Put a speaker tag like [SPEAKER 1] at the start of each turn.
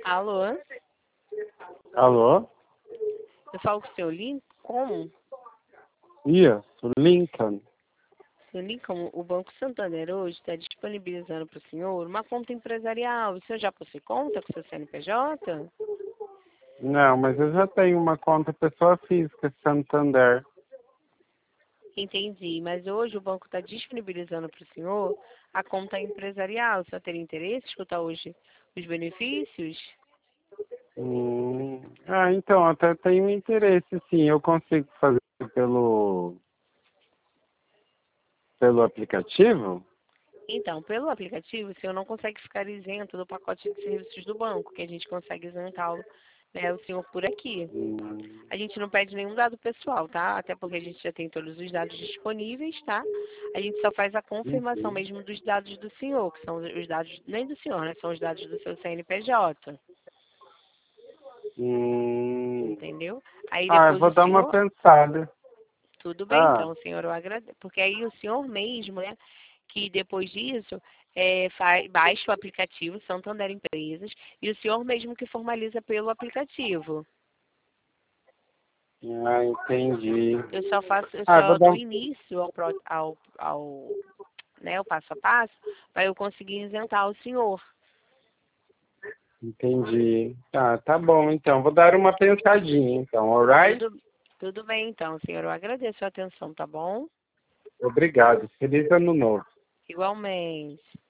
[SPEAKER 1] Alô?
[SPEAKER 2] Alô?
[SPEAKER 1] Eu falo com o seu Lincoln?
[SPEAKER 2] Isso, Lincoln.
[SPEAKER 1] Seu Lincoln, o Banco Santander hoje está disponibilizando para o senhor uma conta empresarial. O senhor já possui conta com o seu CNPJ?
[SPEAKER 2] Não, mas eu já tenho uma conta pessoa física, Santander.
[SPEAKER 1] Entendi, mas hoje o banco está disponibilizando para o senhor a conta empresarial. O senhor teria interesse em escutar hoje os benefícios?
[SPEAKER 2] Então, até tenho interesse, sim. Eu consigo fazer pelo aplicativo?
[SPEAKER 1] Então, pelo aplicativo, o senhor não consegue ficar isento do pacote de serviços do banco, que a gente consegue isentá-lo, né, o senhor por aqui.
[SPEAKER 2] Hum,
[SPEAKER 1] A gente não pede nenhum dado pessoal, tá? Até porque a gente já tem todos os dados disponíveis, tá? A gente só faz a confirmação
[SPEAKER 2] uhum.
[SPEAKER 1] mesmo dos dados do senhor, que são os dados, nem do senhor, né? São os dados do seu CNPJ,
[SPEAKER 2] Hum.
[SPEAKER 1] entendeu? Aí
[SPEAKER 2] Eu
[SPEAKER 1] depois
[SPEAKER 2] vou
[SPEAKER 1] o
[SPEAKER 2] dar uma
[SPEAKER 1] senhor,
[SPEAKER 2] pensada.
[SPEAKER 1] tudo bem,
[SPEAKER 2] Ah,
[SPEAKER 1] então, senhor, eu agradeço. Porque aí o senhor mesmo, né? Que depois disso, baixa o aplicativo Santander Empresas e o senhor mesmo que formaliza pelo aplicativo.
[SPEAKER 2] entendi.
[SPEAKER 1] Eu
[SPEAKER 2] Eu vou
[SPEAKER 1] só
[SPEAKER 2] dar
[SPEAKER 1] dou
[SPEAKER 2] um...
[SPEAKER 1] início né, o passo a passo para eu conseguir isentar o senhor.
[SPEAKER 2] Entendi. Tá bom, então. Vou dar uma pensadinha, então, alright?
[SPEAKER 1] Tudo bem, então, senhor. Eu agradeço a atenção, tá bom?
[SPEAKER 2] Obrigado. Feliz ano novo.
[SPEAKER 1] Igualmente.